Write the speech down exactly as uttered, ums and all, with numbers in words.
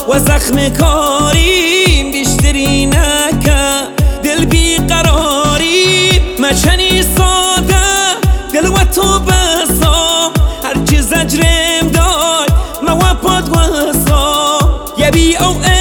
و زخم کاریم بیشتری نکه دل بیقراریم مچنی ساده دل و تو بسا هرچی زجرم داد ما و پاد وسا یبی او